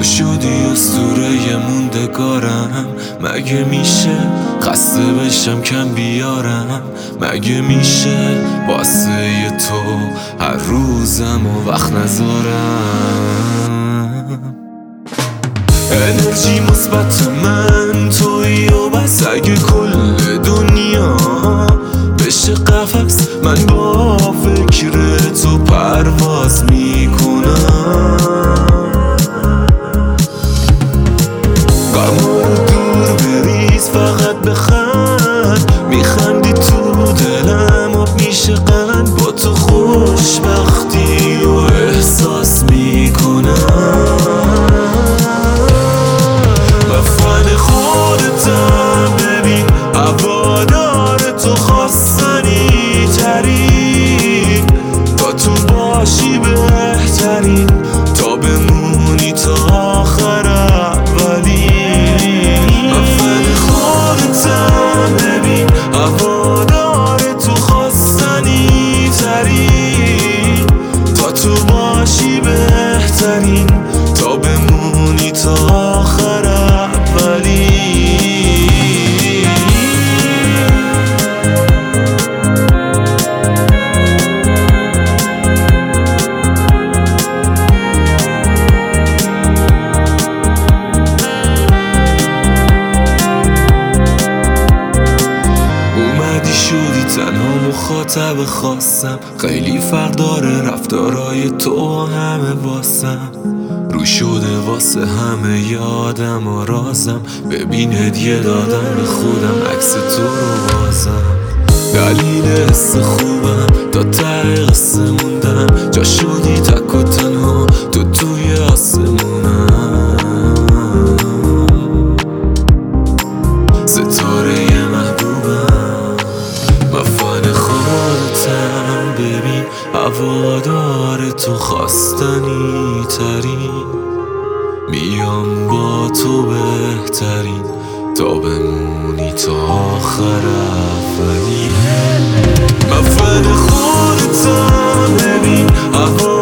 تو شدی اسطوره موندگارم. مگه میشه خسته بشم کم بیارم؟ مگه میشه واسه تو هر روزم و وقت نذارم؟ انرژی مثبت من تویی و بس. اگه کل دنیا بشه قفس من با فکر تو پرواز میکنم. غما رو دور بریز فقط بخند. میخندی تو دلم آب میشه قند. با تو خوشبختی و احساس میکنم. وفن خودتم ببین هوادار تو خواستنی ترین. تا تو باشی بهترین تا بمونی تا آخر اولین. وفن خودتم ببین هوادار تو خواستنی ترین. تا تو باشی بهترین تا بمونی تا آخر اولین. شدی تنها مخاطب خواستم. خیلی فرق داره رفتارای تو همه واسم. رو شده واسه همه یادم و رازم. ببین هدیه دادم به خودم عکس تو رو بازم. دلیل حس خوبم تا ته قصه موندم. جا شدی تک و تنها تو توی آسمونم. ستاره محبوبم. وفن خودتم ببین هوادار تو خواستنی ترین. میام با تو بهترین تا بمونی تا آخر اولین. وفن خودتم ببین